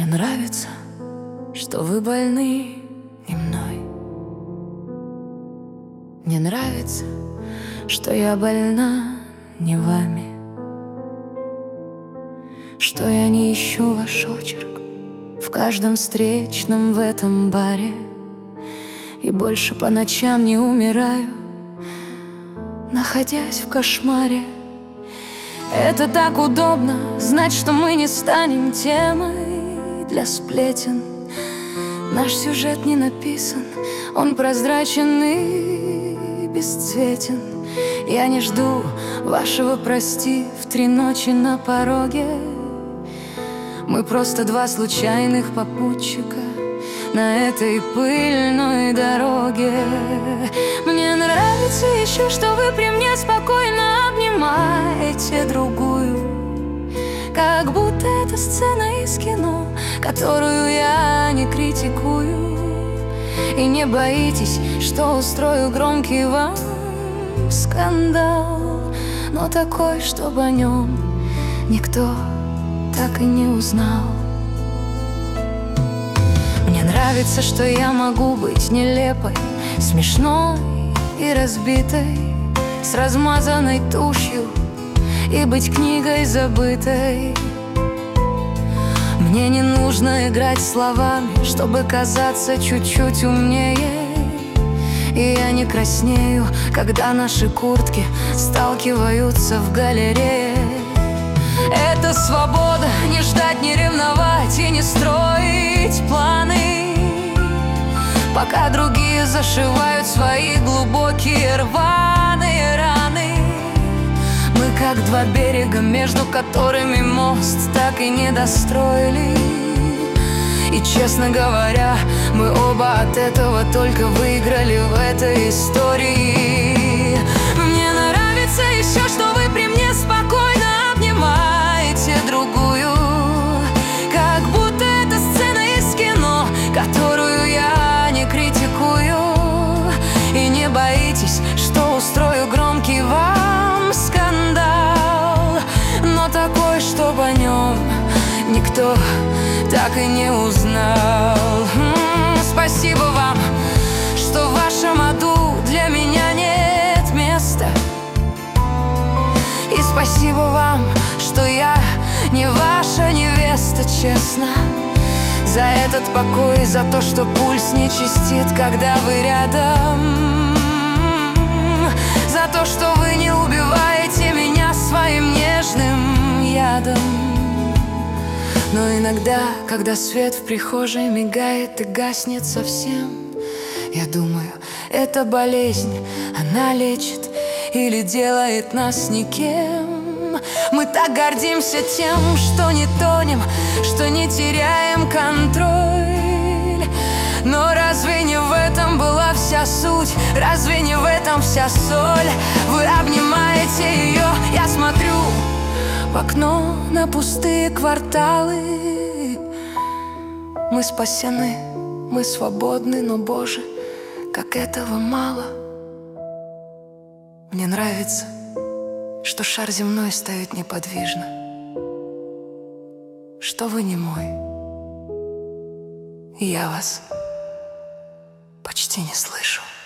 нравится, что вы больны не мной. Мне нравится, что я больна не вами, что я не ищу ваш очерк в каждом встречном в этом баре, и больше по ночам не умираю, находясь в кошмаре. Это так удобно знать, что мы не станем темой для сплетен. Наш сюжет не написан, он прозрачен и бесцветен. Я не жду вашего «прости» в 3 ночи на пороге. Мы просто 2 случайных попутчика на этой пыльной дороге. Мне нравится еще, что вы при мне спокойно обнимаете другую, как будто это сцена из кино, которую я не критикую. И не боитесь, что устрою громкий вам скандал, но такой, чтобы о нем никто так и не узнал. Мне нравится, что я могу быть нелепой, смешной и разбитой, с размазанной тушью, и быть книгой забытой. Мне не нужно играть словами, чтобы казаться чуть-чуть умнее. И я не краснею, когда наши куртки сталкиваются в галерее. Это свобода, не ждать, не ревновать и не строить планы, пока другие зашивают свои глубокие рваные раны. Мы как 2 берега, между которыми мост так и не достроили. И, честно говоря, мы оба от этого только выиграли в этой истории. Мне нравится еще, что вы при мне спокойно обнимаете другую, как будто это сцена из кино, которую я не критикую. И не боитесь, что устрою громкий вам скандал, но такой, чтобы о нем никто так и не узнал. Спасибо вам, что в вашем аду для меня нет места. И спасибо вам, что я не ваша невеста, честно. За этот покой, за то, что пульс не чистит, когда вы рядом. За то, что вы не убиваете меня своим нежным ядом. Но иногда, когда свет в прихожей мигает и гаснет совсем, я думаю, это болезнь, она лечит или делает нас никем. Мы так гордимся тем, что не тонем, что не теряем контроль. Но разве не в этом была вся суть? Разве не в этом вся соль? Вы обнимаете ее, я смотрю в окно на пустые кварталы. Мы спасены, мы свободны, но, Боже, как этого мало. Мне нравится, что шар земной стоит неподвижно, что вы не мой, и я вас почти не слышу.